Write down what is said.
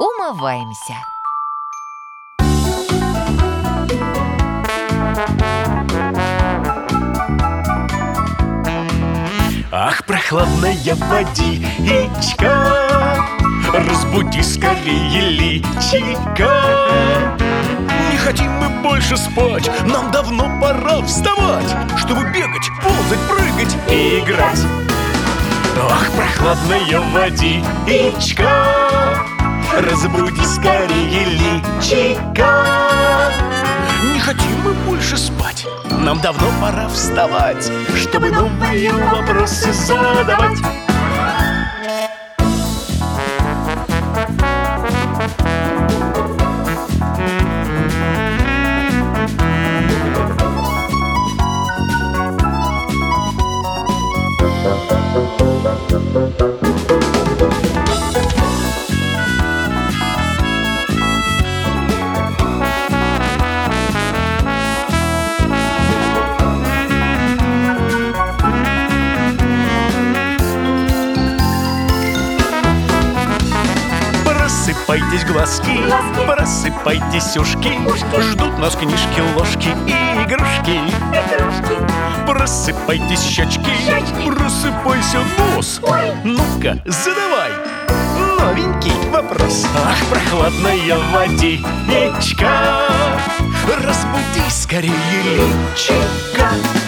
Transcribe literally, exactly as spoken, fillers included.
умываемся. Ах, прохладная водичка, разбуди скорее личика. Не хотим мы больше спать, нам давно пора вставать, чтобы бегать, ползать, прыгать и играть. Ах, прохладная водичка, разбуди скорее личика. Не хотим мы больше спать, нам давно пора вставать, чтобы новые вопросы задавать. Просыпайтесь, глазки, глазки. Просыпайтесь, ушки, ушки. Ждут нас книжки, ложки и игрушки. Игрушки. Просыпайтесь, щечки, Щечки. Просыпайся, нос. Ой. Ну-ка, задавай новенький вопрос. Ах, прохладная водичка, разбуди скорее личика.